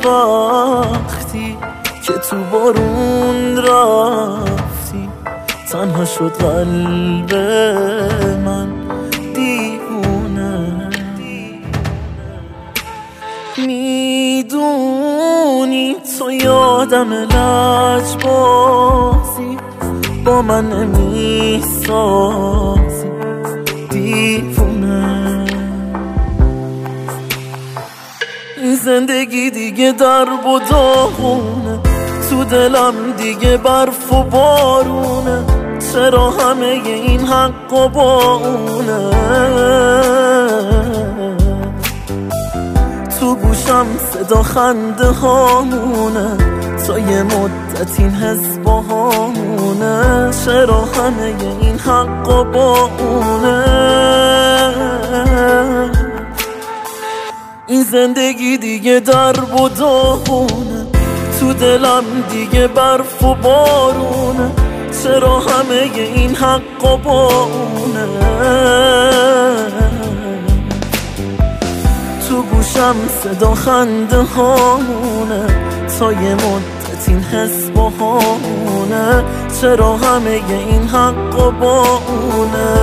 وقتی که تو بارون رفتی تنها شد قلب من دیوونه. میدونی تو یادم لجبازی با من نمیسازی دیوونه. این زندگی دیگه درب و داغونه، تو دلم دیگه برف و بارونه، چرا همه این حق و باونه. تو گوشم صدا خنده هامونه، تا یه مدت این حس با همونه، چرا همه این حق و باونه. این زندگی دیگه درب و داغونه، تو دلم دیگه برف و بارونه، چرا همه این حق و باونه. تو گوشم صدا خنده هامونه، تا یه مدت این حس با همونه، چرا همه این حق و باونه.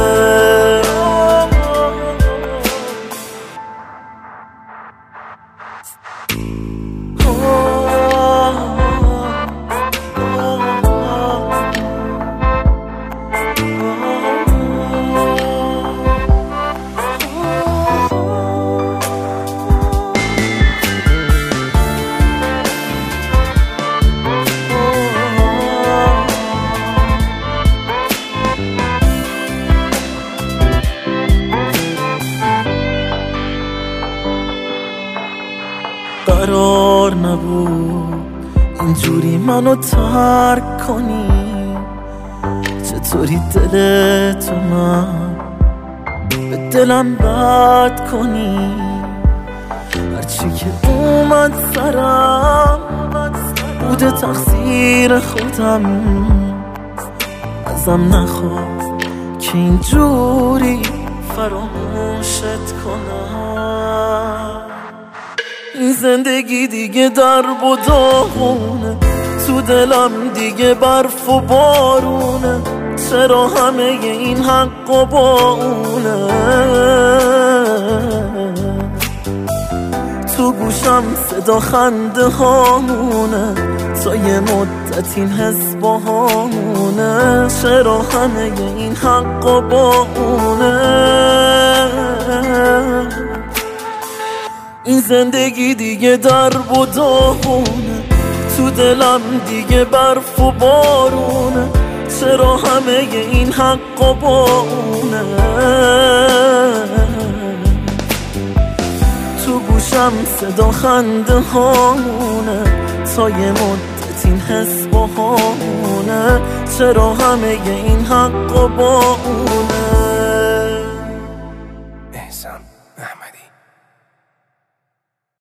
قرار نبود اینجوری منو ترک کنی، چطوری دلتو من به دلم بد کنی. هرچی که اومد سرم بوده تقصیر خودم، ازم نخواه که اینجوری فراموشت کنم. این زندگی دیگه درب و داغونه، تو دلم دیگه برف و بارونه، چرا همه این حق و باونه. تو گوشم صدا خنده هامونه، تا یه مدت این حس با همونه، چرا همه این حق و باونه. این زندگی دیگه درب و داغونه، تو دلم دیگه برف و بارونه، چرا همه این حق و باونه. تو گوشم صدا خنده هامونه، تا یه مدت این حس با همونه، چرا همه این حق و باونه.